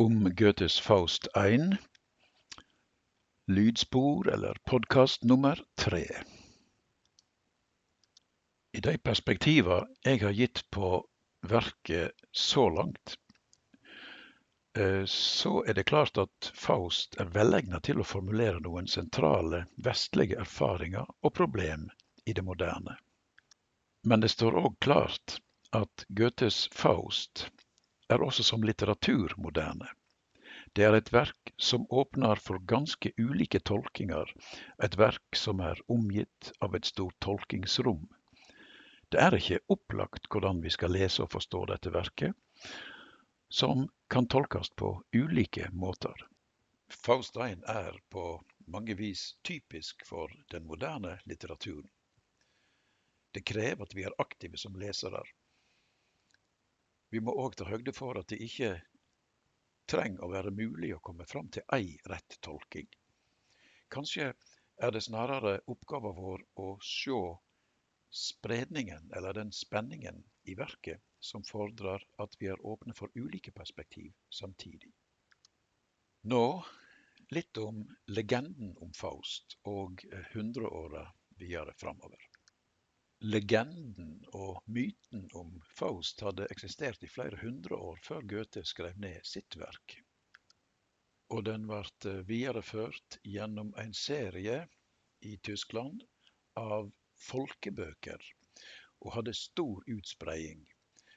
om Goethes Faust 1, lydspor eller podcast nummer 3. I de perspektiver jeg har gitt på verket så langt, så det klart at Faust velegnet til å formulere noen sentrale vestlige erfaringer og problem i det moderne. Men det står også klart at Goethes Faust også som litteratur moderne. Det et verk som åpner for ganske ulike tolkinger, et verk som omgitt av et stort tolkingsrom. Det ikke opplagt hvordan vi skal lese og forstå dette verket, som kan tolkes på ulike måter. Faust 1 på mange vis typisk for den moderne litteraturen. Det krever at vi aktive som lesere. Vi må også ta høyde for at det ikke trenger å være mulig å komme fram til ei rett tolking. Kanskje det snarere oppgaven vår å se spredningen eller den spenningen i verket som fordrer at vi åpne for ulike perspektiv samtidig. Nå litt om legenden om Faust og 100-åra videre framover. Legenden og myten om Faust hadde eksistert i flere 100 år før Goethe skrev ned sitt verk. Og den ble videreført gjennom en serie i Tyskland av folkebøker og hadde stor utspredning.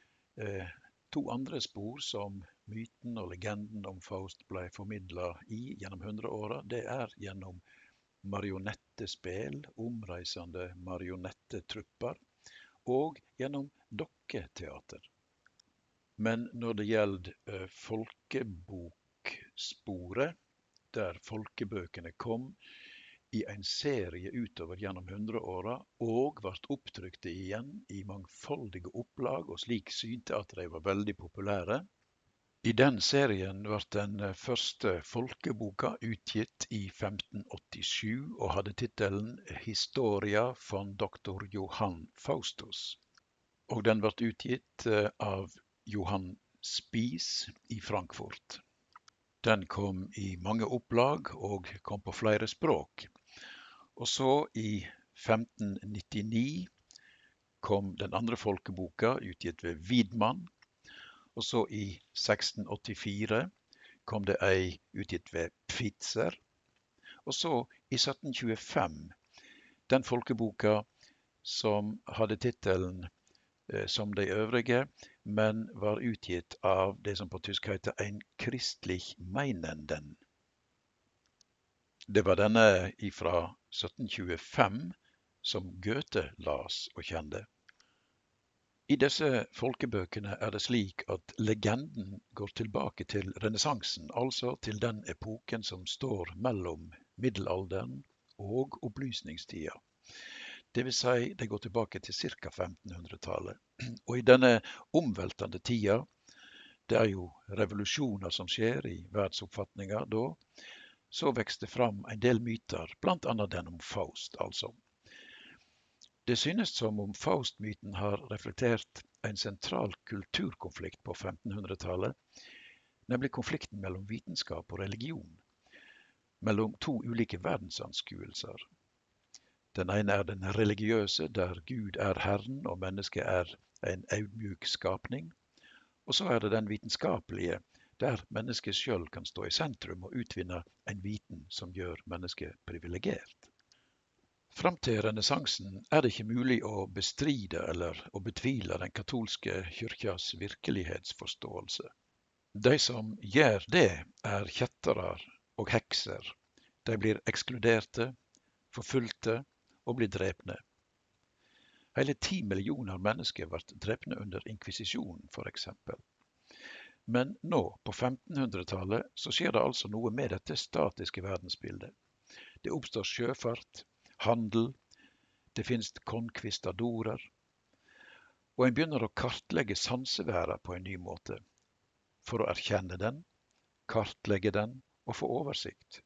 To andre spor som myten og legenden om Faust ble formidlet i gjennom 100-åra, det gjennom marionettespill, omreisende marionettetrupper og gjennom dokketeater. Men når det gjelder folkeboksporet, der folkebøkene kom i en serie utover gjennom 100-åra og ble opptrykte igjen i mangfoldige opplag og slik synte at de var veldig populære. I den serien ble den første folkeboka utgitt i 1587 og hadde titelen Historia von Dr. Johann Faustus. Og den ble utgitt av Johann Spies i Frankfurt. Den kom i mange opplag og kom på flere språk. Og så i 1599 kom den andre folkeboka utgitt ved Wiedmann. Og så i 1684 kom det utgitt ved Pfitzer. Og så i 1725, den folkeboka som hadde titelen som de øvrige, men var utgitt av det som på tysk heter ein christlich meinenden. Det var denne ifra 1725 som Goethe las og kjente. I disse folkebøkene det slik at legenden går tilbake til renessansen, altså til den epoken som står mellom middelalderen og opplysningstida. Det vil si, det går tilbake til ca. 1500-tallet. Og i denne omveltende tida, det jo revolusjoner som skjer i verdsoppfatninga da, så vekste fram en del myter, blant annet den om Faust, altså. Det synes som om Faust-myten har reflektert en sentral kulturkonflikt på 1500-tallet, nemlig konflikten mellom vitenskap og religion, mellom to ulike verdensanskuelser. Den ene den religiøse, der Gud Herren og mennesket en audmjuk skapning, og så det den vitenskapelige, der mennesket selv kan stå i sentrum og utvinne en viten som gjør mennesket privilegert. Fram til renessansen det ikke mulig å bestride eller å betvile den katolske kyrkjas virkelighetsforståelse. De som gjør det kjettere og hekser. De blir ekskluderte, forfulgte og blir drepne. Hele 10 millioner mennesker ble drepne under inkvisisjonen, for eksempel. Men nå, på 1500-tallet, så skjer det altså noe med dette statiske verdensbildet. Det oppstår sjøfart, handel, det finnes konkvistadorer, og en begynner å kartlegge sanseværa på en ny måte, for å erkjenne den, kartlegge den og få oversikt.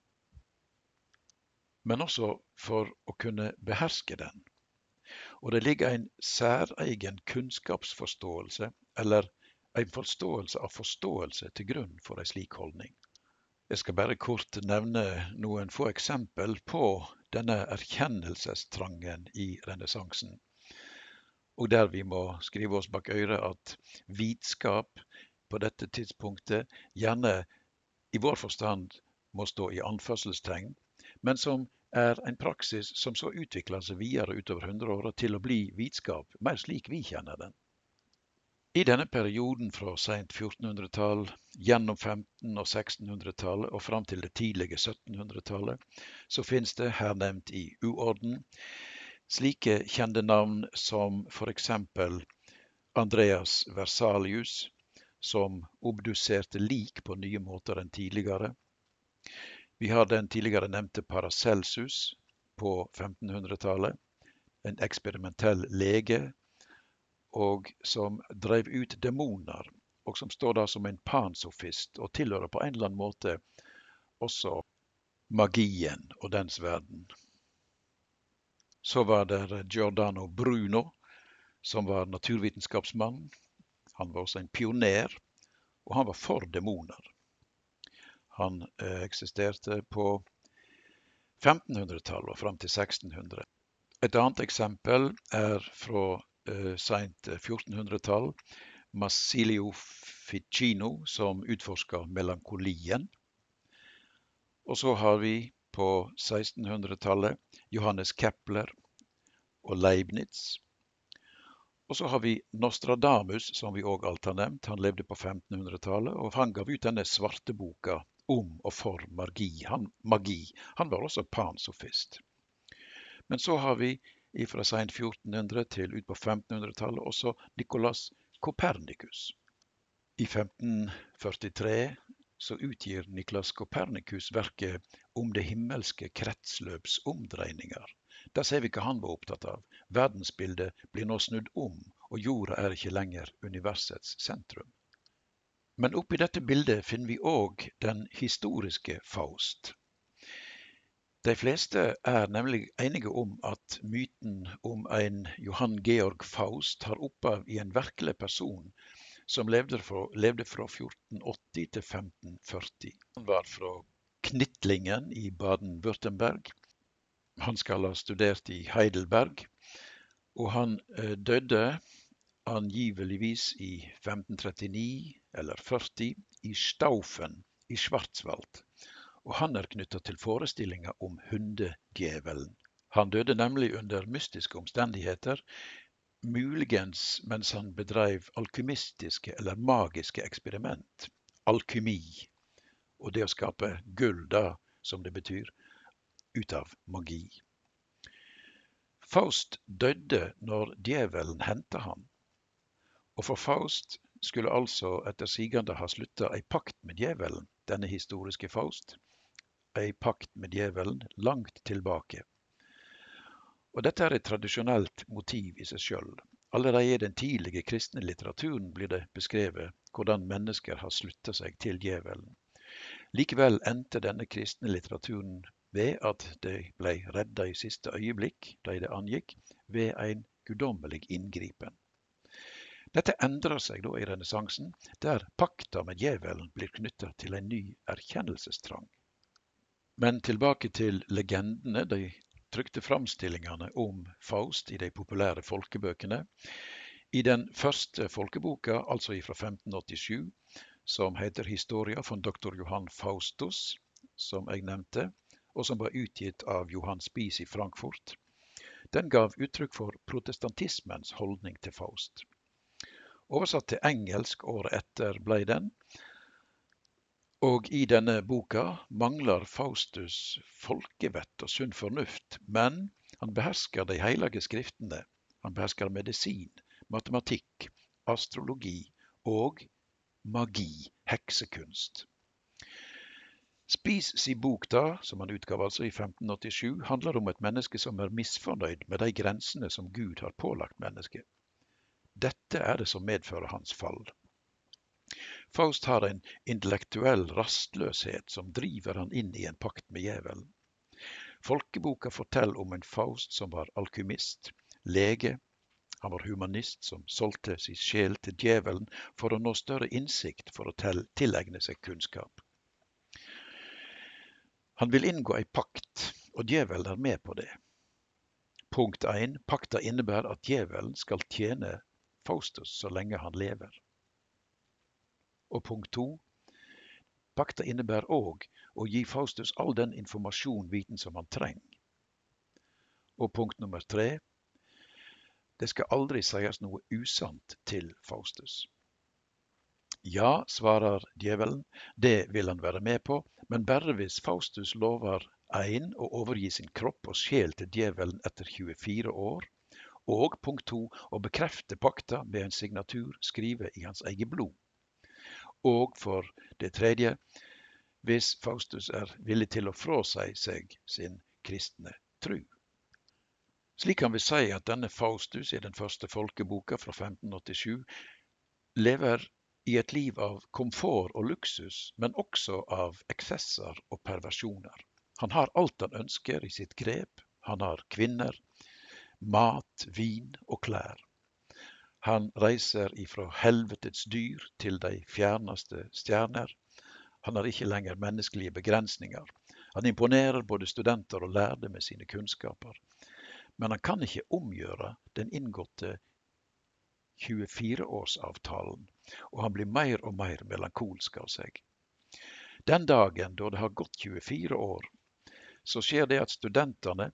Men også for å kunne beherske den. Og det ligger en særegen kunnskapsforståelse, eller en forståelse av forståelse til grunn for en slik holdning. Jeg skal bare kort nevne noen få eksempel på denne erkjennelsestrangen i renessansen, og der vi må skrive oss bak øret at vitskap på dette tidspunktet gjerne i vår forstand må stå i anførselstegn, men som er en praksis som så utvikler seg videre utover 100 år til å bli vitskap, mer slik vi kjenner den. I denne perioden fra sent 1400-tall, gjennom 1500- og 1600-tallet og fram til det tidlige 1700-tallet, så finnes det her nevnt i uorden slike kjente navn som for eksempel Andreas Versalius, som obduserte lik på nye måter enn tidligere. Vi har den tidligere nevnte Paracelsus på 1500-tallet, en eksperimentell lege, og som drev ut demoner, og som står da som en pansofist, og tilhører på en eller annen måte også magien og dens verden. Så var det Giordano Bruno, som var naturvitenskapsmann. Han var også en pioner, og han var for demoner. Han eksisterte på 1500-tallet og frem til 1600. Et annet eksempel er fra sent 1400-tall, Marsilio Ficino, som utforsker melankolien. Og så har vi på 1600-tallet Johannes Kepler og Leibniz. Og så har vi Nostradamus, som vi også alt har nevnt. Han levde på 1500-tallet, og han gav ut denne svarte boka om og for magi. Han var også pansofist. Men så har vi fra sent 1400 til ut på 1500-tallet også Nikolaus Kopernikus. I 1543 så utgir Nikolaus Kopernikus verket om det himmelske kretsløps omdreininger. Der ser vi hva han var opptatt av. Verdensbildet blir nå snudd om, og jorda er ikke lenger universets sentrum. Men oppi dette bildet finner vi også den historiske Faust. De fleste er nemlig enige om at myten om en Johann Georg Faust har opphav i en virkelig person som levde fra 1480 til 1540. Han var fra Knittlingen i Baden-Württemberg. Han skal ha studert i Heidelberg, og han døde angiveligvis i 1539 eller 40 i Staufen i Schwarzwald. Og han er knyttet til forestillinger om hundedjevelen. Han døde nemlig under mystiske omstendigheter, muligens mens han bedrev alkymistiske eller magiske eksperiment. Alkymi, og det å skape gull da, som det betyr, ut av magi. Faust døde når djevelen hentet ham. Og for Faust skulle altså etter sigende ha sluttet ei pakt med djevelen, denne historiske Faust, ei pakt med djevelen langt tilbake. Og dette er et tradisjonelt motiv i seg selv. Allerede i den tidlige kristne litteraturen blir det beskrevet hvordan mennesker har sluttet seg til djevelen. Likevel endte denne kristne litteraturen ved at de ble reddet i siste øyeblikk, da det angikk, ved en guddommelig inngripen. Dette endrer seg da i renessansen, der pakta med djevelen blir knyttet til en ny erkjennelsestrang. Men tilbake til legendene, de trykte framstillingene om Faust i de populære folkebøkene. I den første folkeboka, altså fra 1587, som heter Historia von Dr. Johann Faustus, som jeg nevnte, og som var utgitt av Johann Spies i Frankfurt, den gav uttrykk for protestantismens holdning til Faust. Oversatt til engelsk året etter ble den, og i denne boka mangler Faustus folkevett og sunn fornuft, men han behersker de heilige skriftene. Han behersker medisin, matematikk, astrologi og magi, heksekunst. Spies si bok da, som han utgav altså i 1587, handler om et menneske som er misfornøyd med de grensene som Gud har pålagt mennesket. Dette er det som medfører hans fall. Faust har en intellektuell rastløshet som driver han inn i en pakt med djevelen. Folkeboka forteller om en Faust som var alkymist, lege, Han var humanist som solgte sin sjel til djevelen for å nå større innsikt for å tilegne seg kunnskap. Han vil inngå en pakt, og djevelen er med på det. Punkt 1. Pakta innebærer at djevelen skal tjene Faustus så lenge han lever. Og punkt 2. Pakta innebærer òg å gi Faustus all den viten som han trenger. Og punkt nummer 3. Det skal aldri sies noe usant til Faustus. Ja, svarer djevelen, det vil han være med på, men bare hvis Faustus lover 1. Å overgi sin kropp og sjel til djevelen etter 24 år, og punkt 2. Å bekrefte pakta med en signatur skrevet i hans eget blod. Og for det 3. Hvis Faustus er villig til å frasi seg sin kristne tru. Slik kan vi si at denne Faustus i den første folkeboka fra 1587 lever i et liv av komfort og luksus, men også av eksesser og perversjoner. Han har alt han ønsker i sitt grep. Han har kvinner, mat, vin og klær. Han reiser ifra helvetets dyr til de fjerneste stjerner. Han har ikke lenger menneskelige begrensninger. Han imponerer både studenter og lærde med sine kunnskaper. Men han kan ikke omgjøre den inngåtte 24-årsavtalen, og han blir mer og mer melankolsk av seg. Den dagen da det har gått 24 år, så skjer det at studentene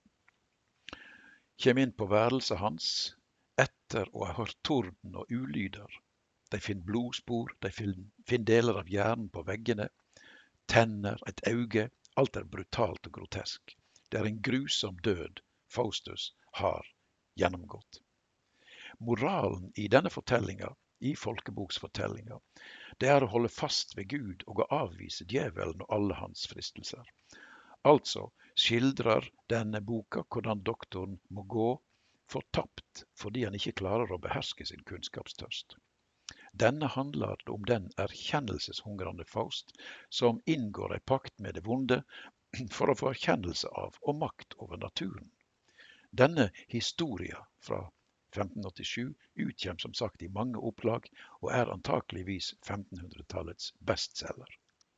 kommer inn på værelset hans etter å ha hørt torden og ulyder. De finner blodspor, de finner deler av hjernen på veggene, tenner, et øye, alt er brutalt og grotesk. Det er en grusom død Faustus har gjennomgått. Moralen i denne fortellinga, i folkeboksfortellinga, det er å holde fast ved Gud og å avvise djevelen og alle hans fristelser. Altså skildrer denne boka hvordan doktoren må gå fortapt fordi han ikke klarer å beherske sin kunnskapstørst. Denne handler om den erkjennelseshungrende Faust som inngår en pakt med det vonde for å få erkjennelse av og makt over naturen. Denne historia fra 1587 utkommer som sagt i mange opplag og er antakeligvis 1500-tallets bestselger.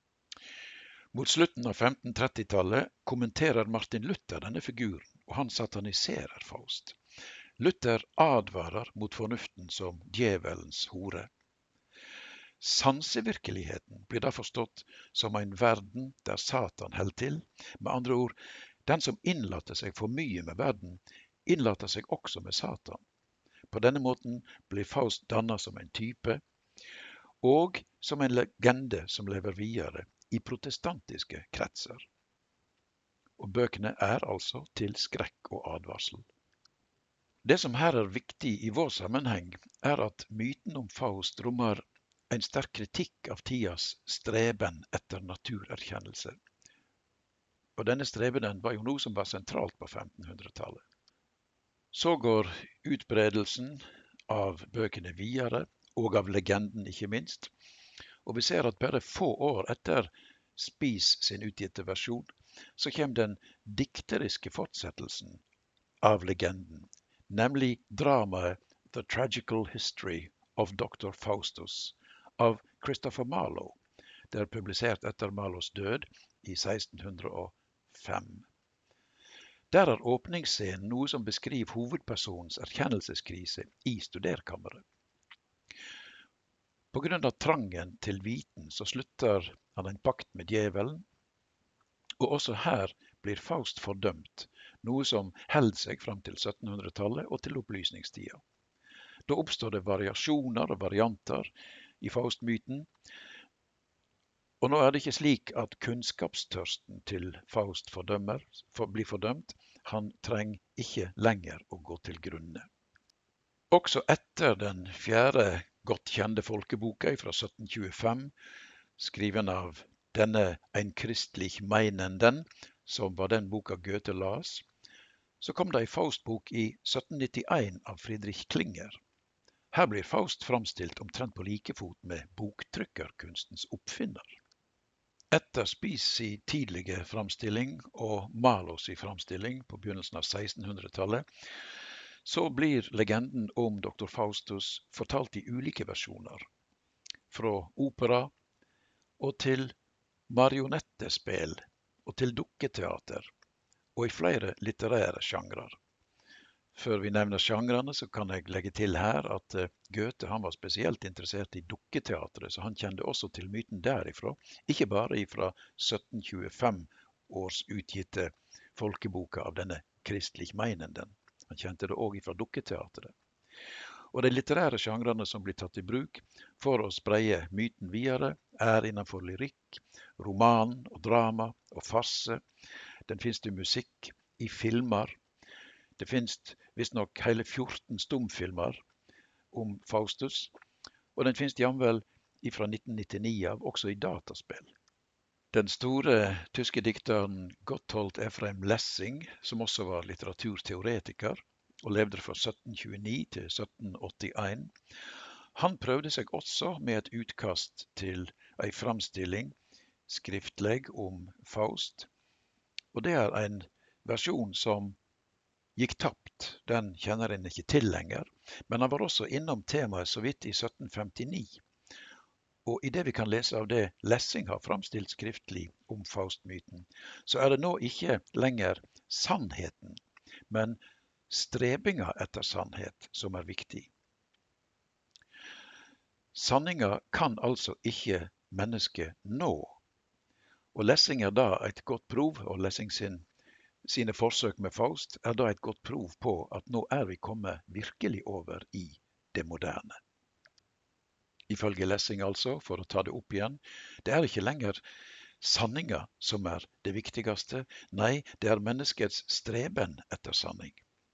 Mot slutten av 1530-tallet kommenterer Martin Luther denne figuren, og han sataniserer Faust. Luther advarer mot fornuften som djevelens hore. Sansevirkeligheten blir da forstått som en verden der Satan holder til. Med andre ord, den som innlater seg for mye med verden, innlater seg også med Satan. På denne måten blir Faust dannet som en type, og som en legende som lever videre i protestantiske kretser. Og bøkene er altså til skrekk og advarsel. Det som her er viktig i vår sammenheng, er at myten om Faust rommer en sterk kritikk av tidas streben etter naturerkjennelse. Og denne strebenen var jo noe som var sentralt på 1500-tallet. Så går utbredelsen av bøkene videre, og av legenden ikke minst. Og vi ser at bare få år etter Spies sin utgitte versjon, så kommer den dikteriske fortsettelsen av legenden, nemlig dramaet The Tragical History of Dr. Faustus av Christopher Marlowe. Det er publisert etter Marlowes død i 1605. Der er åpningsscenen noe som beskriver hovedpersonens erkjennelseskrise i studerkammeret. På grunn av trangen til viten så slutter han en pakt med djevelen, og også her blir Faust fordømt, noe som held seg fram til 1700-tallet og til opplysningstida. Da oppstår det variasjoner og varianter i Faust-myten, og nå er det ikke slik at kunnskapstørsten til Faust blir fordømt. Han trenger ikke lenger å gå til grunne. Også etter den fjerde godt kjente folkeboka fra 1725, skriven av denne Ein Christlich Meinenden, som var den boka Goethe las, så kom det en Faust-bok i 1791 av Friedrich Klinger. Her blir Faust framstilt omtrent på likefot med boktrykkerkunstens oppfinner. Etter Spies sin tidlige framstilling og Marlows framstilling på begynnelsen av 1600-tallet, Så blir legenden om Dr. Faustus fortalt i ulike versjoner, fra opera og til marionettespill og til dukketeater, og i flere litterære sjangrer. Før vi nevner sjangrene, så kan jeg legge til her at Goethe han var spesielt interessert i dukketeatret, så han kjente også til myten derifra, ikke bare fra 1725 års utgitte folkeboka av denne Christlich Meinenden. Han kjente det også fra dukketeatret. Og de litterære sjangrene som blir tatt i bruk for å spreie myten videre, er innenfor lyrikk, roman og drama og farse. Den finnes det musikk i filmer. Det finnes visstnok hele 14 stumfilmer om Faustus, og den finnes jamvel fra 1999 av også i dataspill. Den store tyske dikteren Gotthold Ephraim Lessing, som også var litteraturteoretiker, og levde fra 1729 til 1781, han prøvde seg også med et utkast til en framstilling, skriftleg om Faust, og det er en versjon som gikk tapt. Den kjenner en ikke til lenger, men han var også innom temaet så vidt i 1759. Og i det vi kan lese av det Lessing har framstilt skriftlig om Faust-myten, så er det nå ikke lenger sannheten, men strebinga etter sannhet som er viktig. Sanninga kan altså ikke mennesket nå. Og Lessing er da et godt prov, og Lessing sine forsøk med Faust er da et godt prov på at nå er vi kommet virkelig over i det moderne. Ifølge Lessing altså, for å ta det opp igjen, det er ikke lenger sanninga som er det viktigste, nei, det er menneskets streben etter sanning.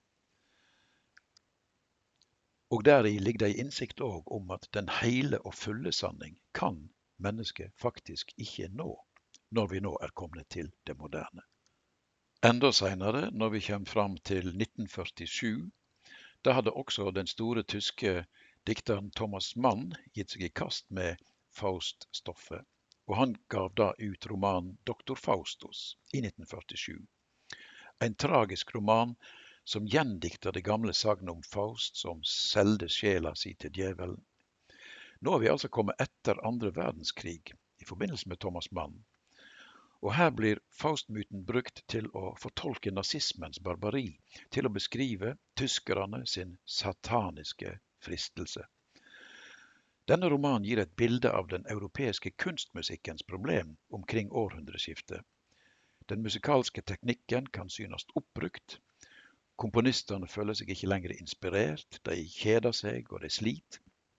Og deri ligger det en innsikt også om at den hele og fulle sanning kan mennesket faktisk ikke nå, når vi nå er kommet til det moderne. Enda senere, når vi kommer fram til 1947, da hadde også den store tyske dikteren Thomas Mann gitt seg i kast med Faust-stoffet, og han gav da ut romanen Dr. Faustus i 1947. En tragisk roman som gjendikter det gamle sagnet om Faust som selgte sjela si til djevelen. Nå er vi altså kommet etter andre verdenskrig i forbindelse med Thomas Mann. Og her blir Faust-myten brukt til å fortolke nazismens barbari, til å beskrive tyskerne sin sataniske fristelse. Denne romanen gir et bilde av den europeiske kunstmusikkens problem omkring århundreskiftet. Den musikalske teknikken kan synes oppbrukt. Komponisterne føler seg ikke lenger inspirert, de kjeder seg og de sliter.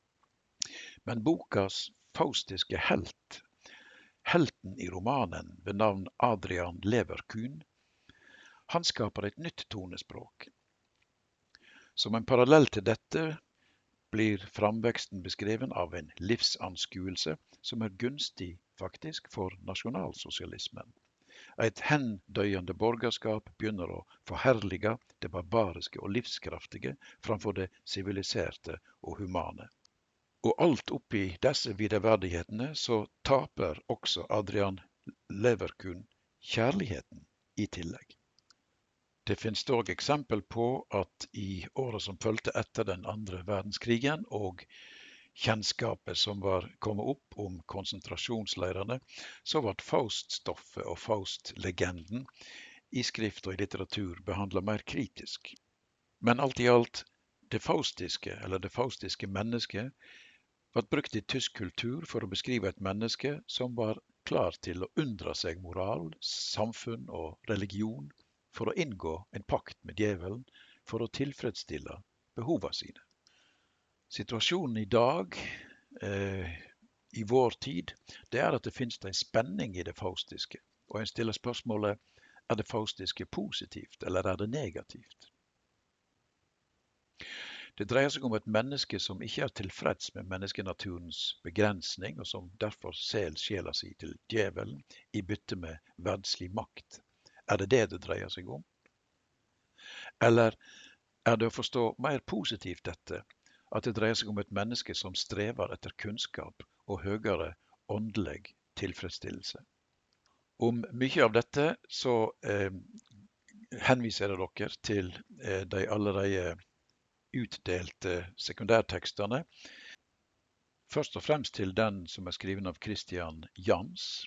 Men bokas faustiske helt, helten i romanen ved navn Adrian Leverkühn, han skaper et nytt tonespråk. Som en parallell til dette blir framveksten beskreven av en livsanskuelse som er gunstig faktisk for nasjonalsosialismen. Et hendøyende borgerskap begynner å forherlige det barbariske og livskraftige framfor det siviliserte og humane. Og alt oppi disse videreverdighetene så taper også Adrian Leverkühn kjærligheten i tillegg. Det finnes dog eksempel på at i året som fulgte etter den andre verdenskrigen og kjennskapet som var kommet opp om konsentrasjonsleirene, så ble Faust-stoffet og Faust-legenden i skrift og i litteratur behandlet mer kritisk. Men alt i alt, det faustiske mennesket ble brukt i tysk kultur for å beskrive et menneske som var klar til å unndra seg moral, samfunn og religion for å inngå en pakt med djevelen for å tilfredsstille behovene sine. Situasjonen i dag, i vår tid, det er at det finnes en spenning i det faustiske. Og en stiller spørsmålet, er det faustiske positivt, eller er det negativt? Det dreier seg om et menneske som ikke er tilfreds med menneskenaturens begrensning, og som derfor selger sjela si til djevelen i bytte med verdslig makt. Er det det dreier seg om? Eller er det å forstå mer positivt dette, at det dreier seg om et menneske som strever etter kunnskap og høyere åndelig tilfredsstillelse? Om mye av dette så henviser jeg dere til de allerede utdelte sekundærtekstene, først og fremst til den som skrevet av Christian Jans,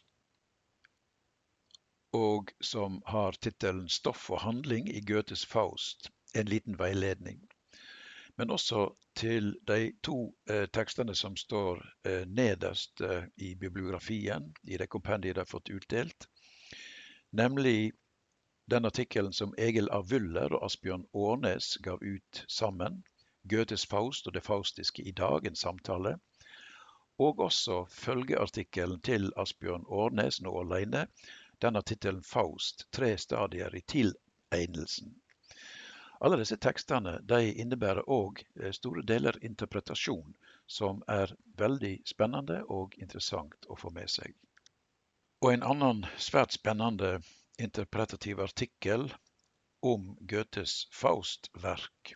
og som har titelen Stoff og handling i Goethes Faust, en liten veiledning. Men også til de to tekstene som står nederst i bibliografien, i det kompendiet de har fått utdelt, nemlig den artikkelen som Egil A. Wyller og Asbjørn Aarnes gav ut sammen, Goethes Faust og det faustiske i dag, en samtale, og også følgeartikkelen til Asbjørn Aarnes, nå alene, den har titelen Faust, 3 stadier i tilegnelsen. Alle disse tekstene de innebærer også store deler interpretasjon, som er veldig spennende og interessant å få med seg. Og en annen svært spennende interpretativ artikkel om Goethes Faust-verk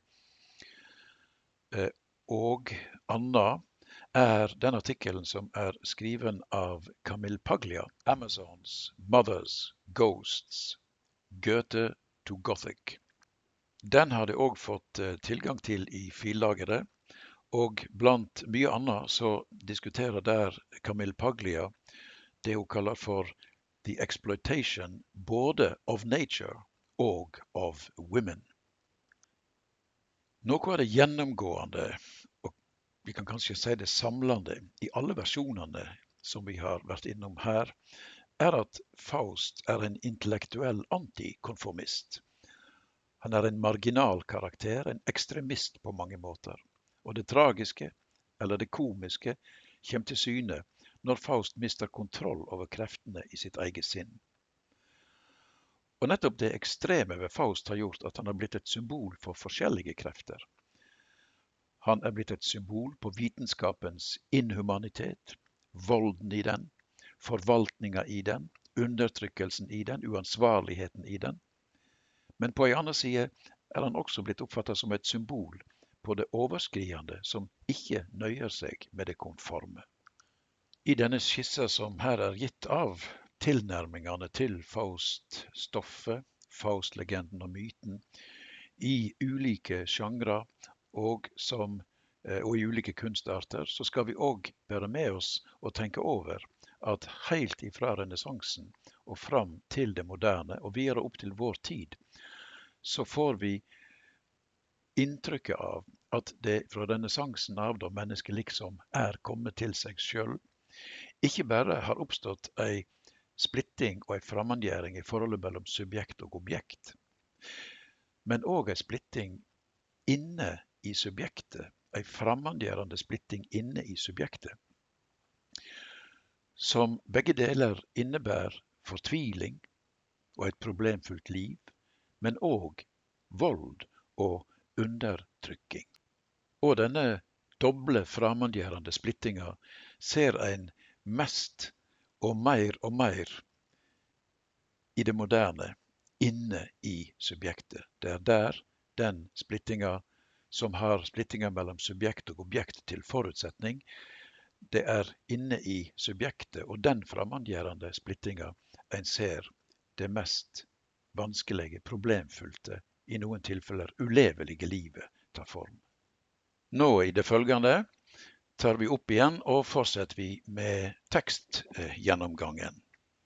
og Anna er den artikkelen som er skriven av Camille Paglia, Amazons, Mothers, Ghosts, Goethe to Gothic. Den har de også fått tilgang til i fillageret, og blant mye annet så diskuterer der Camille Paglia det hun kaller for the exploitation både of nature og of women. Noe av det gjennomgående, og vi kan kanskje si det samlende, i alle versjonene som vi har vært innom her, er at Faust er en intellektuell antikonformist. Han er en marginal karakter, en ekstremist på mange måter. Og det tragiske, eller det komiske, kommer til syne når Faust mister kontroll over kreftene i sitt eget sinn. Og nettopp det ekstreme ved Faust har gjort at han har blitt et symbol for forskjellige krefter. Han er blitt et symbol på vitenskapens inhumanitet, volden i den, forvaltninga i den, undertrykkelsen i den, uansvarligheten i den. Men på en annen side er han også blitt oppfattet som et symbol på det overskridende som ikke nøyer seg med det konforme. I denne skisse som her er gitt av tilnærmingene til Faust-stoffet, Faust-legenden og myten, i ulike sjangre og i ulike kunstarter, så skal vi også være med oss og tenke over at helt ifra renessansen og fram til det moderne, og videre opp til vår tid, så får vi inntrykket av at det fra renessansen av da mennesket liksom er kommet til seg selv, ikke bare har oppstått en splitting og en fremmedgjøring i forholdet mellom subjekt og objekt, men også en splitting inne i subjektet, en fremmedgjørende splitting inne i subjektet, som begge deler innebærer fortviling og et problemfullt liv, men også vold og undertrykking. Og denne doble fremmedgjørende splittinga ser en mest og mer i det moderne inne i subjektet. Det er der den splittinga som har splittinga mellom subjekt og objekt til forutsetning, det er inne i subjektet, og den fremmedgjørende splittinga en ser det mest vanskelige, problemfylte, i noen tilfeller ulevelige livet tar form. Nå i det følgende tar vi opp igjen og fortsetter vi med tekstgjennomgangen.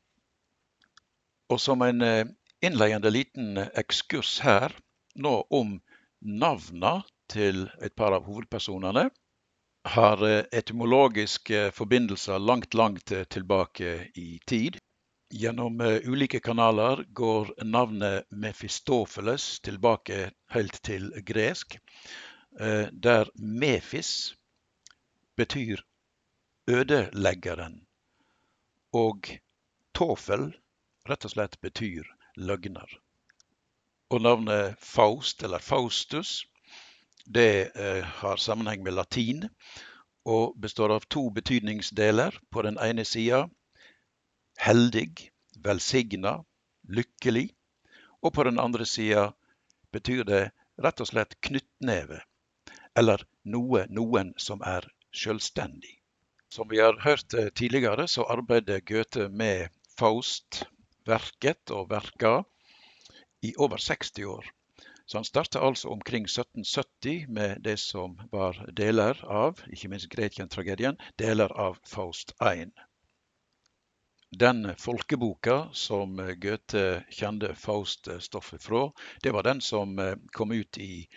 Og som en innledende liten ekskurs her, nå om navna til et par av hovedpersonene, har etymologiske forbindelser langt tilbake i tid. Gjennom ulike kanaler går navnet Mefistofeles tilbake helt til gresk, der Mephis betyr ødeleggeren, og Tofel rett og slett betyr løgner. Og navnet Faust eller Faustus, det har sammenheng med latin, og består av to betydningsdeler. På den ene siden heldig, velsigna, lykkelig, og på den andre siden betyr det rett og slett knyttneve, eller noen som er selvstendig. Som vi har hørt tidligere, så arbeider Goethe med Faust-verket og verka i over 60 år. Så han startet altså omkring 1770 med det som var deler av, ikke minst Gretchen-tragedien, deler av Faust 1. Den folkeboka som Goethe kjente Faust-stoffet fra, det var den som kom ut i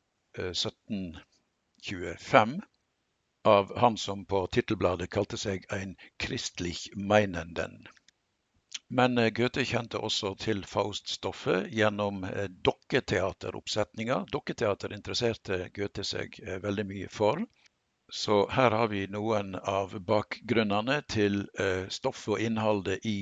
1725 av han som på titelbladet kalte seg en kristlich meinenden. Men Goethe kjente også til Faust-stoffet gjennom dokketeateroppsetninger. Dokketeater interesserte Goethe seg veldig mye for. Så her har vi noen av bakgrunnene til stoffet og innholdet i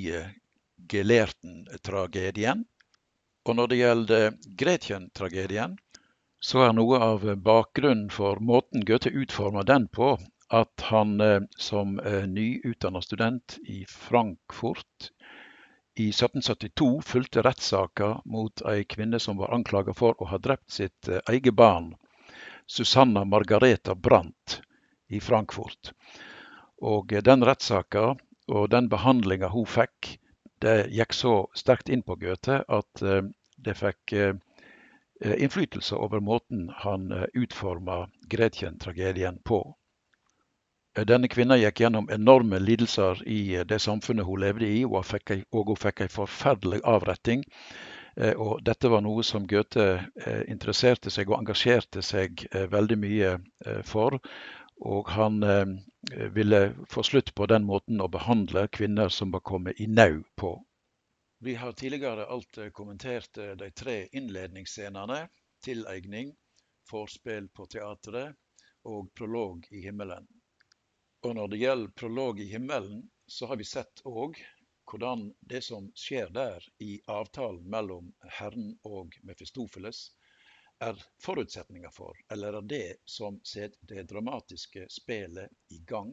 Gelehrten-tragedien. Og når det gjelder Gretchen-tragedien, så er noe av bakgrunnen for måten Goethe utformer den på, at han som nyutdannet student i Frankfurt i 1772 fulgte rettssaker mot en kvinne som var anklaget for å ha drept sitt eget barn, Susanna Margareta Brandt i Frankfurt. Og den rettssaken og den behandlingen hun fikk, det gikk så sterkt inn på Goethe at det fikk innflytelse over måten han utformet Gretchen-tragedien på. Denne kvinnen gikk gjennom enorme lidelser i det samfunnet hun levde i, og hun fikk en forferdelig avretting. Og dette var noe som Goethe interesserte seg og engasjerte seg veldig mye for. Og han ville få slutt på den måten å behandle kvinner som var kommet i nau på. Vi har tidligere alt kommentert de 3 innledningsscenene, tilegning, forspill på teatret og prolog i himmelen. Og når det gjelder prolog i himmelen, så har vi sett også hvordan det som skjer der i avtalen mellom Herren og Mefistofeles er forutsetninger for, eller er det som setter det dramatiske spelet i gang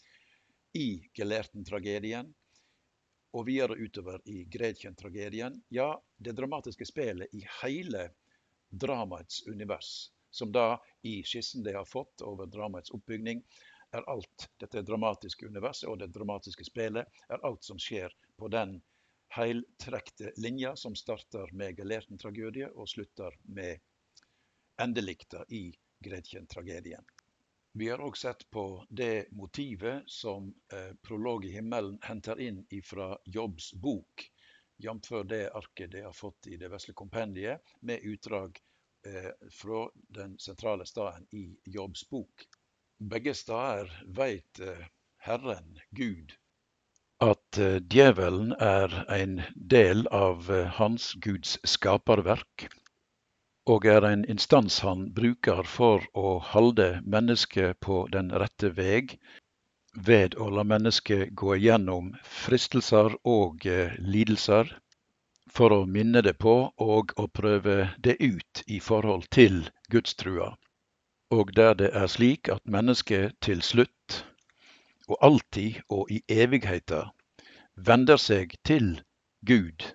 i Gelehrten-tragedien, og videre utover i Gretchen-tragedien. Ja, det dramatiske spelet i hele dramaets univers, som da i skissen de har fått over dramaets oppbygning, er alt dette dramatiske universet og det dramatiske spelet, er alt som skjer på den heiltrekte linja som starter med Gelehrten-tragedie og slutter med endelikta i Gretchen-tragedien. Vi har også sett på det motivet som prolog i himmelen henter inn fra Jobbs bok, jf. det arket de har fått i det vesle kompendiet, med utdrag fra den sentrale staden i Jobbs bok. Begge steder vet Herren, Gud, at djevelen er en del av hans Guds skaperverk, og er en instans han bruker for å holde mennesket på den rette veg, ved å la mennesket gå igjennom fristelser og lidelser, for å minne det på og å prøve det ut i forhold til gudstrua. Og der det er slik at mennesket til slutt, og alltid og i evigheten, vender seg til Gud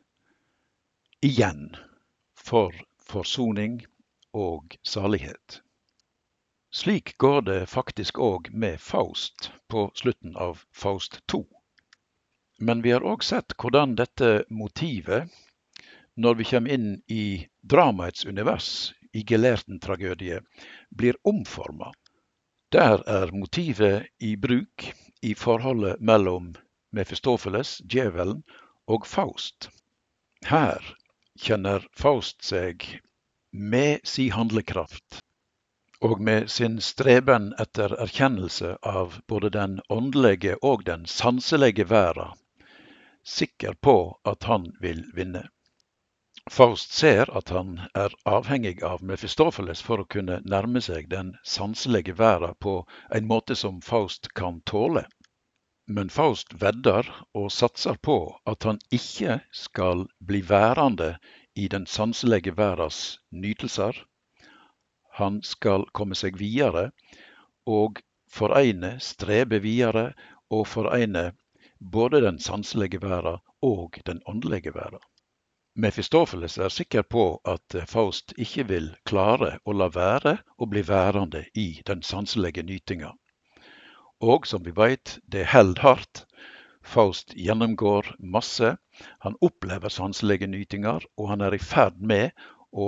igjen for forsoning og salighet. Slik går det faktisk også med Faust på slutten av Faust 2. Men vi har også sett hvordan dette motivet, når vi kommer inn i dramaets univers, i Gelehrten-tragedie, blir omformet. Der er motivet i bruk i forholdet mellom Mefistofeles, djevelen, og Faust. Her kjenner Faust seg med sin handlekraft, og med sin streben etter erkjennelse av både den åndelige og den sanselige verden, sikker på at han vil vinne. Faust ser at han er avhengig av Mefistofeles for å kunne nærme seg den sanselige verden på en måte som Faust kan tåle. Men Faust vedder og satser på at han ikke skal bli værende i den sanselige verdens nytelser. Han skal komme seg videre og strebe videre og forene både den sanselige verden og den åndelige verden. Mefistofeles er sikker på at Faust ikke vil klare å la være å bli værende i den sanselige nytinga. Og som vi vet, det held hardt. Faust gjennomgår masse, han opplever sanselige nytinger, og han er i ferd med å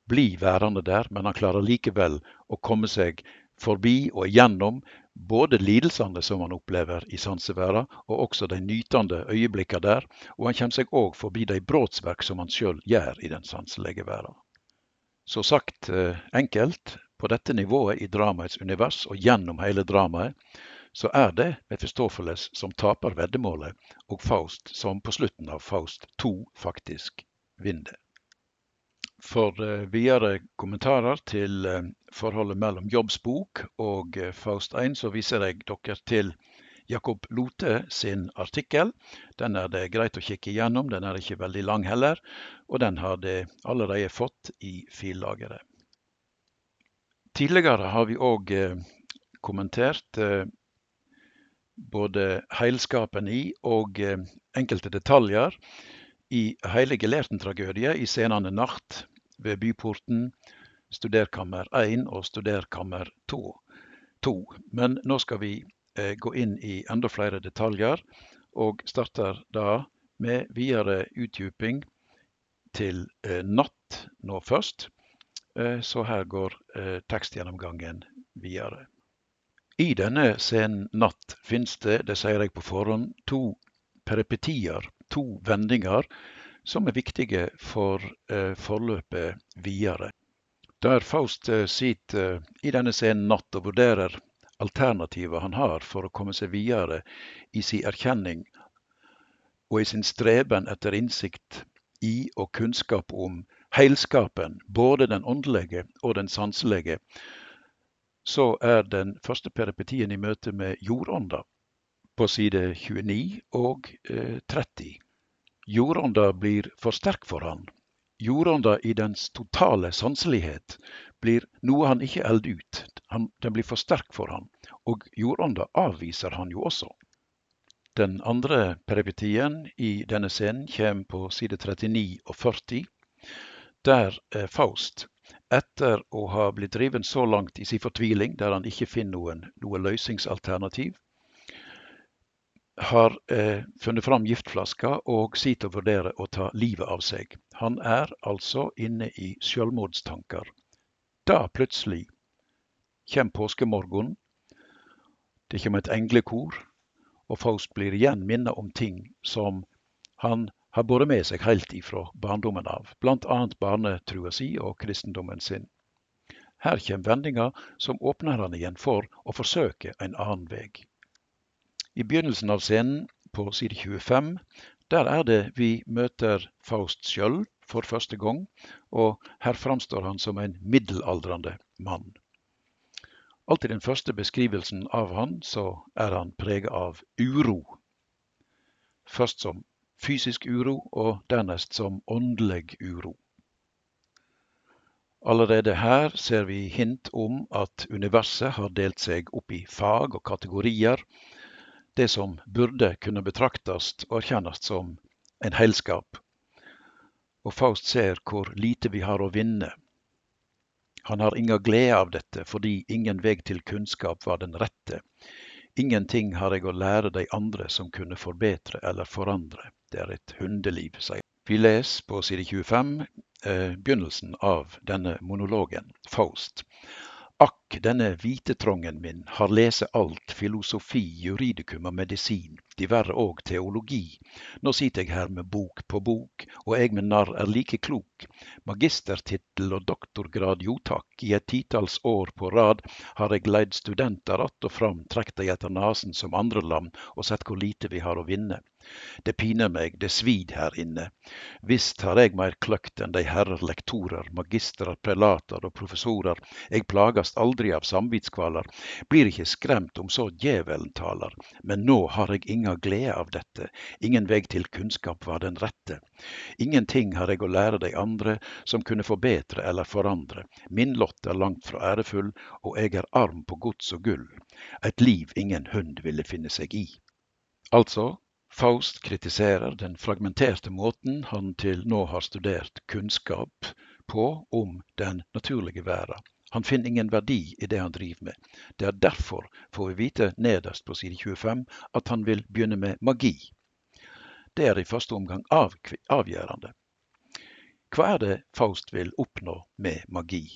bli værende der, men han klarer likevel å komme seg forbi og igjennom både lidelsene som han opplever i sanseverden, og også de nytende øyeblikker der, og han kommer seg også forbi de brotsverk som han selv gjør i den sanselige verden. Så sagt enkelt, på dette nivået i dramaets univers og gjennom hele dramaet, så det Mefistofeles som taper veddemålet, og Faust som på slutten av Faust 2 faktisk vinner. For videre kommentarer til forholdet mellom Jobbs bok og Faust 1, så viser jeg dere til Jakob Lothe sin artikkel. Den det greit å kikke igjennom, den ikke veldig lang heller, og den har det allerede fått i fillageret. Tidligere har vi også kommentert både heilskapen i og enkelte detaljer i Heilige Lerten-tragødie i scenene Nacht ved byporten, Studerkammer 1 og Studerkammer 2. Men nå skal vi gå inn i enda flere detaljer, og starter da med videre utdyping til Natt nå først. Så her går tekstgjennomgangen videre. I denne scenen Natt finnes det sier jeg på forhånd, 2 peripetier, 2 vendinger som viktige for forløpet videre. Der Faust sitter i denne scenen Natt og vurderer alternativet han har for å komme seg videre i sin erkjenning og i sin streben etter innsikt i og kunnskap om heilskapen, både den åndelige og den sanselige, så den første peripetien i møte med jordånda på side 29 og 30. Jordånda blir for sterk for han. Jordånda i dens totale sanselighet blir noe han ikke elder ut. Den blir for sterk for han, og jordånda avviser han jo også. Den andre peripetien i denne scenen kommer på side 39 og 40, der Faust, etter å ha blitt driven så langt i sin fortviling, der han ikke finner noe løsningsalternativ, har funnet fram giftflaska og sitter og vurderer å ta livet av seg. Han altså inne i selvmordstanker. Da plutselig kommer påskemorgen, det kommer et englekor, og Faust blir igjen minnet om ting som han har båret med seg helt ifra barndommen av, blant annet barnetrua si og kristendommen sin. Her kommer vendinga som åpner han igjen for å forsøke en annen veg. I begynnelsen av scenen, på side 25, der det vi møter Faust selv for første gang, og her framstår han som en middelaldrende mann. Alt i den første beskrivelsen av han, så han preget av uro. Først som fysisk uro, og dernest som åndelig uro. Allerede her ser vi hint om at universet har delt seg opp i fag og kategorier, det som burde kunne betraktes og erkjennes som en heilskap. Og Faust ser hvor lite vi har å vinne. Han har ingen glede av dette, fordi ingen veg til kunnskap var den rette. Ingenting har jeg å lære de andre som kunne forbedre eller forandre. Det et hundeliv, sier. Vi leser på side 25 begynnelsen av denne monologen, Faust. Akk, denne vitetrongen min har lese alt, filosofi, juridikum og medisin, diverre og teologi. Nå sitter jeg her med bok på bok, og jeg med narr like klok. Magistertittel og doktorgrad, jo takk, i et titalls år på rad har jeg leid studenter att og fram, trekt deg etter nasen som andre lam, og sett hvor lite vi har å vinne. Det piner meg, det svid her inne. Visst har jeg mer kløkt enn de herrer lektorer, magistrar, prelater og professorer. Jeg plagast aldri av samvitskvaler, blir ikke skremt om så djevelen taler. Men nå har jeg inga glede av dette, ingen veg til kunnskap var den rette. Ingenting har jeg å lære de andre, som kunne forbedre eller forandre. Min lott langt fra ærefull, og jeg arm på gods og gull. Et liv ingen hund ville finne seg i. Altså, Faust kritiserer den fragmenterte måten han til nå har studert kunnskap på om den naturlige verden. Han finner ingen verdi i det han driver med. Det derfor, får vi vite nederst på side 25, at han vil begynne med magi. Det i første omgang avgjørende. Hva er det Faust vil oppnå med magi?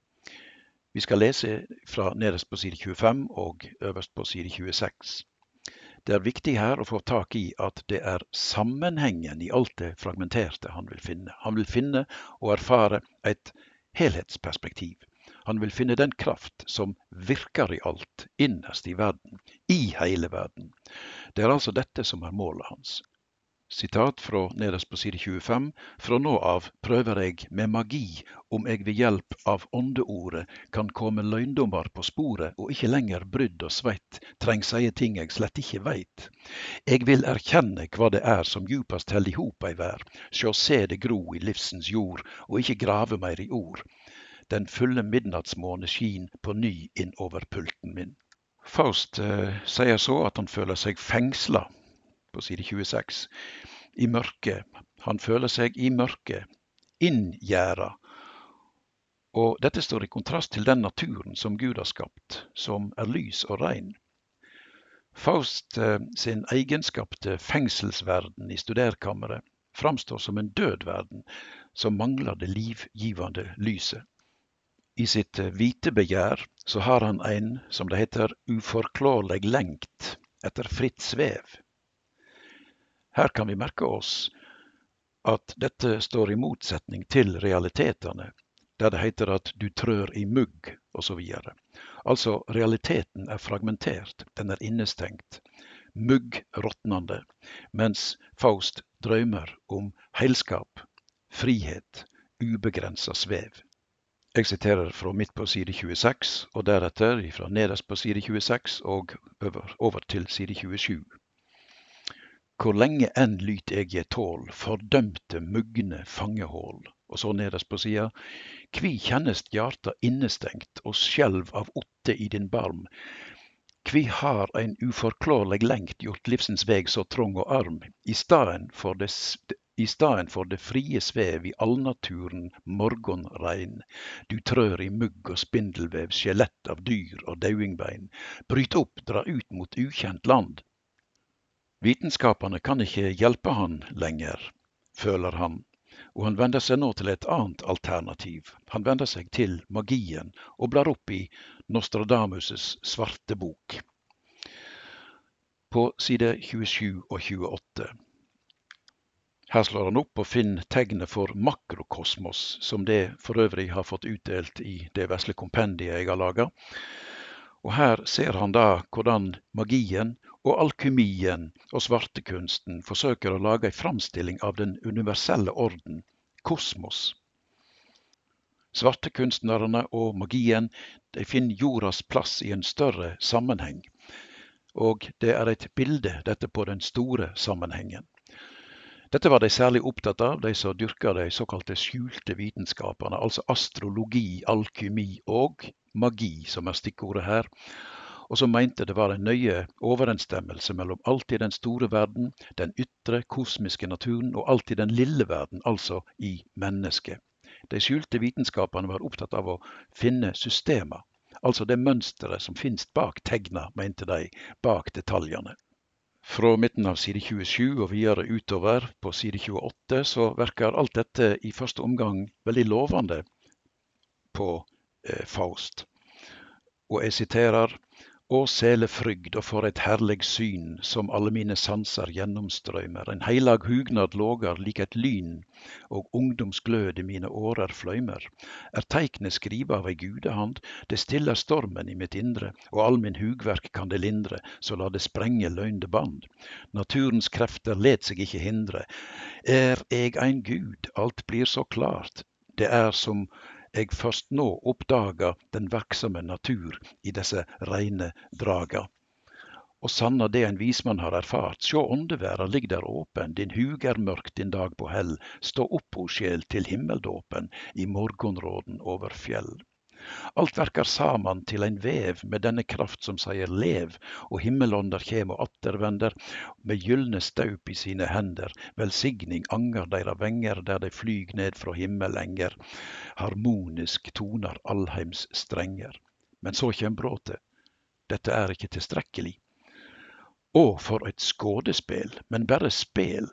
Vi skal lese fra nederst på side 25 og øverst på side 26. Det er viktig her å få tak i at det er sammenhengen i alt det fragmenterte han vil finne. Han vil finne og erfare et helhetsperspektiv. Han vil finne den kraft som virker i alt, innerst i verden, i hele verden. Det er altså dette som er målet hans. Sitat fra nederst på side 25. Fra nå av prøver jeg med magi om jeg ved hjelp av åndeordet kan komme løgndommer på sporet og ikke lenger brydd og sveit, treng seie ting jeg slett ikke veit. Jeg vil erkjenne hva det er som djupast held i hop ei vær, sjå se det gro i livsens jord og ikke grave meir i ord. Den fulle midnattsmåne skin på ny inn over pulten min. Faust sier så at han føler seg fengsla, på side 26, i mørket. Han føler seg i mørket, inngjerda. Og dette står i kontrast til den naturen som Gud har skapt, som er lys og rein. Faust sin egenskapte fengselsverden i studerkammeret framstår som en død verden som mangler det livgivende lyset. I sitt vitebegjær så har han en, som det heter, uforklårlig lengt etter fritt svev. Her kan vi merke oss at dette står i motsetning til realitetene, der det heter at du trør i mugg, og så videre. Altså, realiteten er fragmentert, den er innestengt, mugg råtnande, mens Faust drømmer om heilskap, frihet, ubegrenset svev. Jeg siterer fra midt på side 26, og deretter fra nederst på side 26 og over til side 27. Hvor lenge enn lyt jeg tål, fordømte mugne fangehål. Og så nederst på sida. Kvi kjennest hjarta innestengt og skjelv av otte i din barm. Kvi har ein uforklårlig lengt gjort livsens veg så trong og arm, i staden for det frie svev i allnaturen morgonrein. Du trør i mugg og spindelvev, skjelett av dyr og dauingbein. Bryt opp, dra ut mot ukjent land. Vitenskaperne kan ikke hjelpe han lenger, føler han, og han vender seg nå til et annet alternativ. Han vender seg til magien og blar opp i Nostradamus' svarte bok. På side 27 og 28. Her slår han opp og finner tegnet for makrokosmos, som det for øvrig har fått utdelt i det vesle kompendiet jeg har laget. Og her ser han da hvordan magien og alkymien og svartekunsten forsøker å lage en framstilling av den universelle orden, kosmos. Svartekunstnerne og magien de finner jordas plass i en større sammenheng, og det er et bilde dette på den store sammenhengen. Dette var de særlig opptatt av, de som dyrker de såkalte skjulte vitenskaperne, altså astrologi, alkymi og magi, som er stikkordet her, og som mente det var en nøye overensstemmelse mellom alt i den store verden, den ytre kosmiske naturen og alt i den lille verden, altså i mennesket. De skjulte vitenskaperne var opptatt av å finne systemer, altså det mønsteret som finnes bak tegna, mente de, bak detaljene. Fra midten av side 27 og videre utover på side 28 så verker alt dette i første omgang veldig lovende på Faust. Og jeg siterer: Å sele frygd og for et herlig syn, som alle mine sanser gjennomstrøymer. En heilag hugnad lågar lik et lyn, og ungdomsglød i mine årer fløymer. Er teiknet skriva av ei gudehand, det stiller stormen i mitt indre, og all min hugverk kan det lindre, så la det sprenge løgnde band. Naturens krefter let seg ikke hindre. Er eg ein gud, alt blir så klart. Det er som jeg først nå oppdaga den verksomme natur i disse reine draga. Og sanna det en vismann har erfart, sjå åndeværa ligg der åpen, din hug er mørk din dag på hell, stå opp, o sjel, til himmeldåpen, i morgonråden over fjell. Alt verkar saman til ein vev med denne kraft som sier lev, og himmelånder kjem og attervender, med gyllne staup i sine hender, velsigning anger deira venger, der de flyg ned fra himmelenger, harmonisk tonar allheims strenger. Men så kjem bråtet, dette er ikke tilstrekkelig. Å, for et skådespel, men bare spel,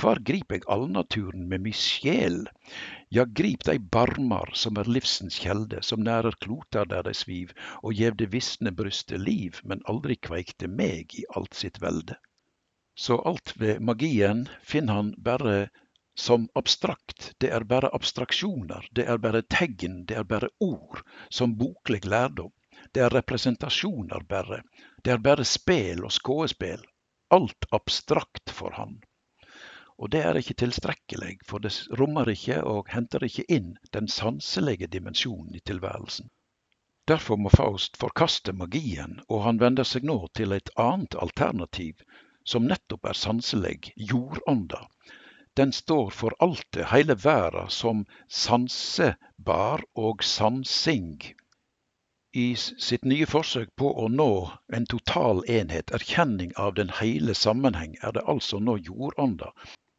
Hvar grip eg allnaturen med mi sjel? Ja, grip dei barmar som livsens kjelde, som nærer klotar der dei sviv, og gjev det visne brystet liv, men aldri kveikte meg i alt sitt velde. Så alt ved magien finner han bare som abstrakt. Det er bare abstraksjoner, det er bare tegn, det er bare ord, som boklig lærdom. Det er representasjoner bare, det er bare spel og skåespel. Alt abstrakt for han. Og det er ikke tilstrekkelig, for det rommer ikke og henter ikke inn den sanselige dimensjonen i tilværelsen. Derfor må Faust forkaste magien, og han vender seg nå til et annet alternativ, som nettopp er sanselig, jordånda. Den står for alt det, hele verden, som sansebar og sansing. I sitt nye forsøk på å nå en total enhet, erkjenning av den hele sammenheng, er det altså nå jordånda.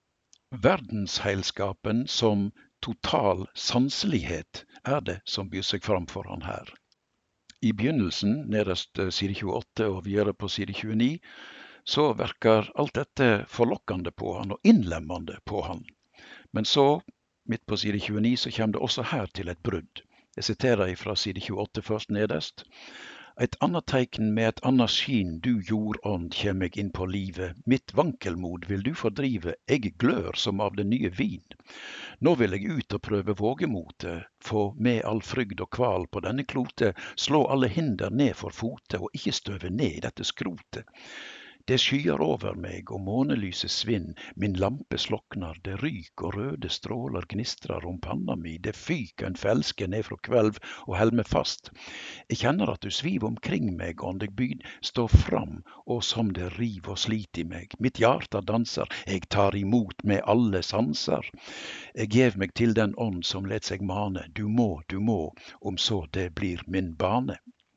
Verdensheilskapen som total sanselighet er det som byr seg fram for han her. I begynnelsen, nederst side 28 og videre på side 29, så verkar alt dette forlokkende på han og innlemmende på han. Men så, midt på side 29, så kommer det også her til et brudd. Jeg siterer fra side 28 først nederst. Et annet teikn med et annet skin, du jordånd, kjem eg inn på livet. Mitt vankelmod vil du fordrive, eg glør som av den nye vin. Nå vil eg ut og prøve vågemotet, få med all frygd og kval på denne klote, slå alle hinder ned for fote, og ikke støve ned i dette skrotet. Det skyer over meg, og månelyset svinn, min lampe sloknar, det ryk og røde stråler gnistrar om panna mi, det fyker en felske ned fra kvelv og held meg fast. Jeg kjenner at du sviv omkring meg, ånd eg byd, stå fram, og som det riv og slit i meg. Mitt hjärta danser, jeg tar imot med alle sanser. Jeg gjev meg til den ånd som let seg mane, du må, om så det blir min bane.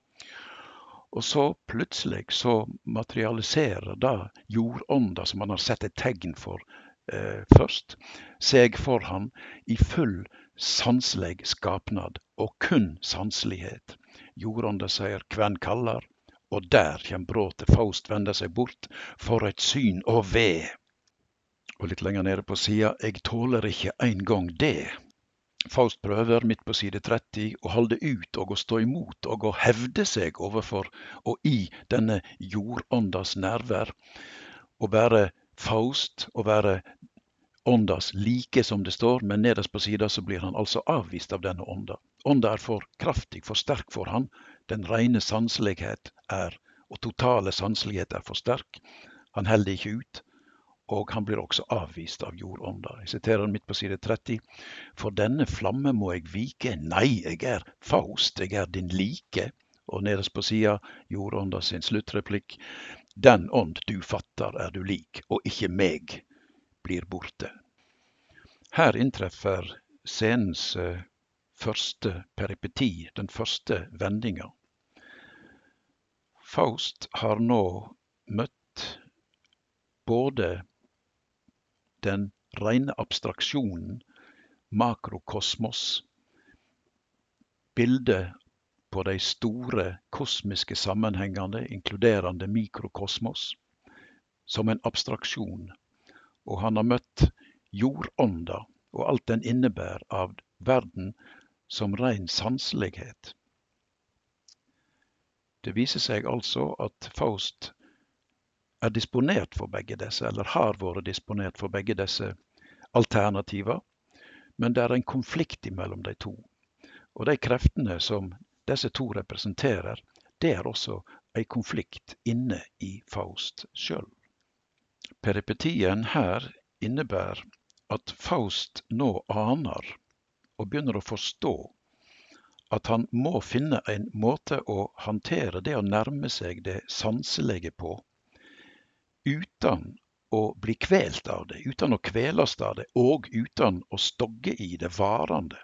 Og så plutselig så materialiserer da jordånda, som han har sett et tegn for først, seg for han i full sanselig skapnad og kun sanselighet. Jordånda sier kven kallar, og der kjem bråtet Faust vender seg bort, for et syn og ve. Og litt lenger nede på sida, jeg tåler ikke en gang det. Faust prøver midt på side 30 å holde ut og å stå imot og å hevde seg overfor og i denne jordåndas nærvær. Å være Faust, å være åndas like som det står, men nederst på sida så blir han altså avvist av denne ånda. Ånda er for kraftig, for sterk for han. Den rene sanselighet og totale sanselighet er for sterk. Han holder ikke ut. Og han blir også avvist av jordånda. Jeg siterer midt på side 30. For denne flamme må jeg vike. Nei, jeg er Faust, jeg er din like. Og nederst på sida, jordånda sin sluttreplikk. Den ånd du fatter er du lik, og ikke meg blir borte. Her inntreffer scenens første peripeti, den første vendinga. Faust har nå møtt både den rene abstraksjonen, makrokosmos, bildet på de store kosmiske sammenhengene, inkluderende mikrokosmos, som en abstraksjon. Og han har møtt jordånda og alt den innebærer av verden som ren sanselighet. Det viser seg altså at Faust er disponert for begge disse, eller har vært disponert for begge disse alternativer, men det er en konflikt mellom de to. Og de kreftene som disse to representerer, det er også en konflikt inne i Faust selv. Peripetien her innebærer at Faust nå aner og begynner å forstå at han må finne en måte å håndtere det å nærme seg det sanselige på, uten å bli kvelt av det, uten å kveles av det, og uten å stogge i det varende.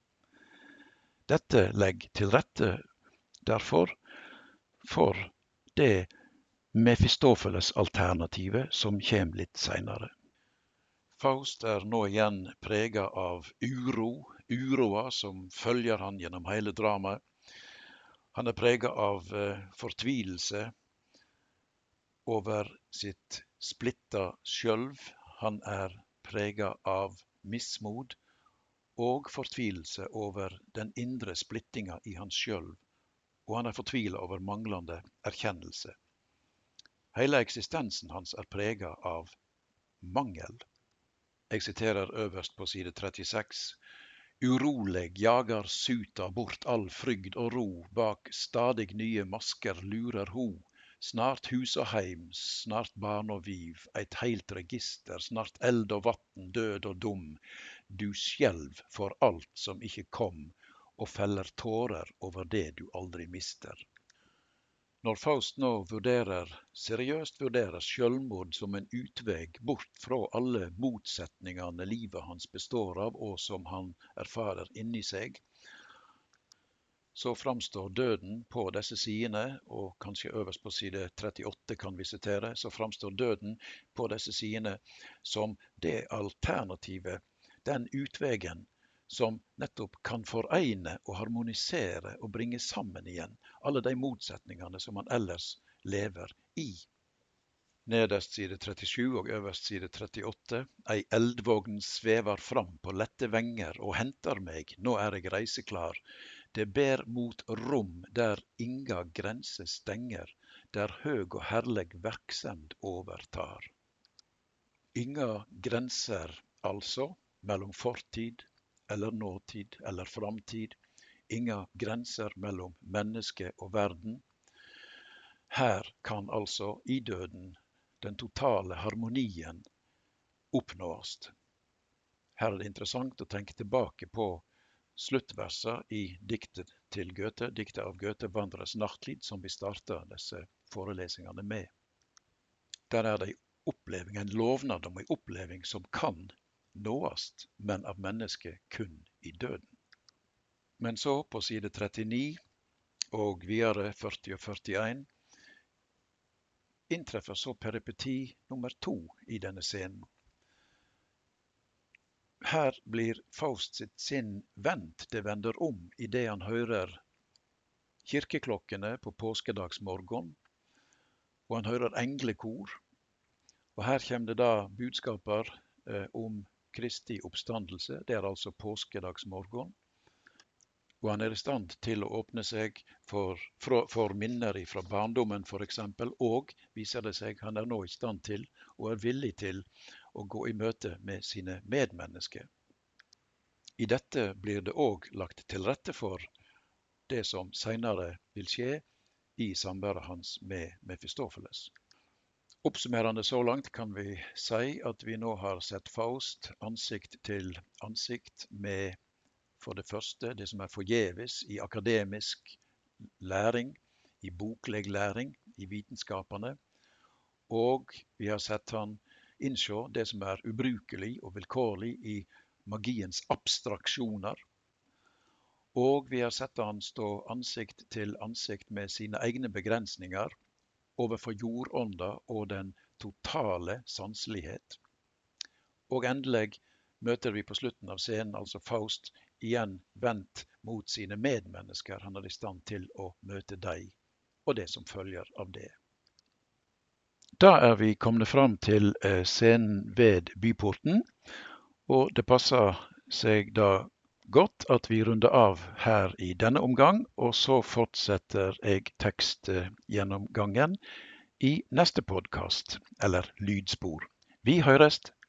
Dette legger til rette derfor for det Mefistofeles-alternativet som kommer litt senere. Faust er nå igjen preget av uroa som følger han gjennom hele dramaet. Han er preget av fortvilelse over sitt splitta skjølv. Han er preget av mismod og fortvilelse over den indre splittinga i hans sjølv, og han er fortvilet over manglende erkjennelse. Hele eksistensen hans er preget av mangel. Jeg siterer øverst på side 36. Urolig jager suta bort all frygd og ro, bak stadig nye masker lurer ho. Snart hus og heim, snart barn og viv, eit heilt register, snart eld og vatten, død og dum. Du skjelv for alt som ikke kom, og feller tårer over det du aldri mister. Når Faust nå seriøst vurderer selvmord som en utveg bort fra alle motsetningene livet hans består av, og som han erfarer inni seg, så framstår døden på disse sidene, og kanskje øverst på side 38 kan vi sitere, så framstår døden på disse sidene som det alternativet, den utvegen som nettopp kan foregne og harmonisere og bringe sammen igjen alle de motsetningene som man ellers lever i. Nederst side 37 og øverst side 38. Ei eldvogn svever fram på lette venger og henter meg, nå er jeg reiseklar. Det ber mot rom der inga grense stenger, der høg og herlig verksemd overtar. Inga grenser altså mellom fortid eller nåtid eller framtid, inga grenser mellom menneske og verden. Her kan altså i døden den totale harmonien oppnås. Her er det interessant å tenke tilbake på sluttverset i diktet til Goethe, diktet av Goethe, Vandrers nattlid, som vi startet disse forelesningene med. Der er det en lovnad om en oppleving som kan nåast, men av mennesket kun i døden. Men så på side 39 og videre 40 og 41 inntreffer så peripeti nummer 2 i denne scenen. Her blir Faust sitt sinn vendt, det vender om i det han hører kirkeklokkene på påskedagsmorgen, og han hører englekor, og her kommer det da budskaper om Kristi oppstandelse, det er altså påskedagsmorgen, og han er i stand til å åpne seg for minner fra barndommen for eksempel, og viser det seg han er nå i stand til og er villig til å gå i møte med sine medmennesker. I dette blir det også lagt til rette for det som senere vil skje i samværet hans med Mefistofeles. Oppsummerende så langt kan vi si at vi nå har sett Faust ansikt til ansikt med for det første det som er forgjeves i akademisk læring, i boklig læring, i vitenskapene, og vi har sett han innsjå det som er ubrukelig og vilkårlig i magiens abstraksjoner, og vi har sett han stå ansikt til ansikt med sine egne begrensninger overfor jordånda og den totale sanselighet. Og endelig møter vi på slutten av scenen altså Faust igjen vendt mot sine medmennesker. Han er i stand til å møte dem og det som følger av det. Da er vi kommet fram til scenen ved byporten, og det passer seg da godt at vi runder av her i denne omgang, og så fortsetter jeg tekstgjennomgangen i neste podcast, eller lydspor. Vi høres!